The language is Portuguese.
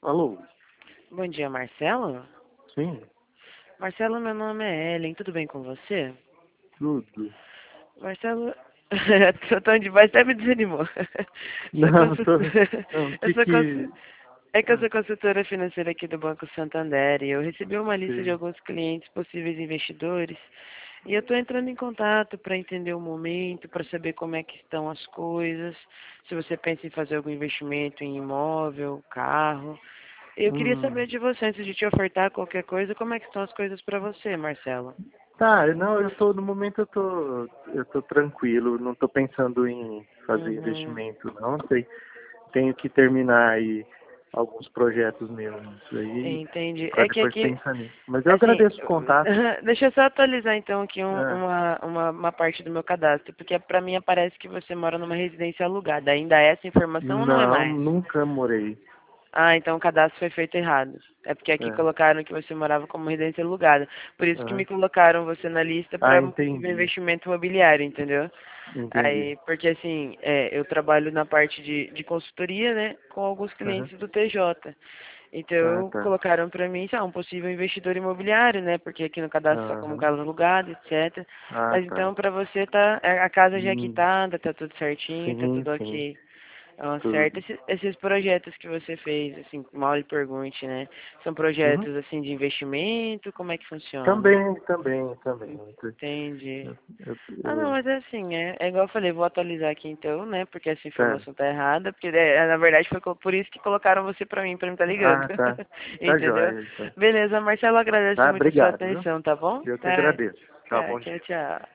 Alô? Bom dia, Marcelo. Sim, Marcelo, meu nome é Ellen, tudo bem com você? tudo. Marcelo, seu tom de voz até me desanimou. Sou Não, tô. consultora, Não, eu que sou que. é que eu Ah, sou consultora financeira aqui do Banco Santander e eu recebi uma lista de sei. alguns clientes possíveis investidores e eu estou entrando em contato para entender o momento, para saber como é que estão as coisas, se você pensa em fazer algum investimento em imóvel, carro. Eu queria saber Hum. de você, antes de te ofertar qualquer coisa, como é que estão as coisas para você, Marcelo? Tá, não, no momento eu tô tranquilo, não tô pensando em fazer Uhum. investimento, não, sei. Tenho que terminar aí alguns projetos meus aí Entendi. para É que depois aqui, pensar nisso. Mas eu assim, agradeço o contato. deixa eu só atualizar então aqui Ah, uma parte do meu cadastro, porque pra mim aparece que você mora numa residência alugada. Ainda é essa informação ou não é não, mais? nunca morei. Ah, então o cadastro foi feito errado. É porque aqui É. colocaram que você morava como residência alugada. Por isso que me Aham. colocaram você na lista Ah, para um possível entendi. investimento imobiliário, entendeu? Entendi. Aí, porque assim, eu trabalho na parte de consultoria, né, com alguns Aham. clientes do TJ. Ah, Então, tá. colocaram para mim, um possível investidor imobiliário, né, porque aqui no cadastro está como Aham. casa alugada, etc. Ah, Mas tá. então, para você tá, a casa já é Hum, quitada, tá tudo certinho, tá sim, tudo sim, ok. Ah, certo. tudo. Esses projetos que você fez, assim, mal lhe pergunte, né? São Uhum. projetos, assim, de investimento? Como é que funciona? Também. Entendi. Eu, eu, Ah, não, eu- mas é assim, é igual eu falei, vou atualizar aqui então, né? Porque essa tá. informação tá errada, porque na verdade foi por isso que colocaram você pra mim tá ligando. Ah, tá. Tá Entendeu? joia, então. Beleza, Marcelo, agradeço Tá, muito a sua obrigado, viu? atenção, tá bom? Eu que Tá, agradeço. Tá, tá, bom tchau, dia. tchau.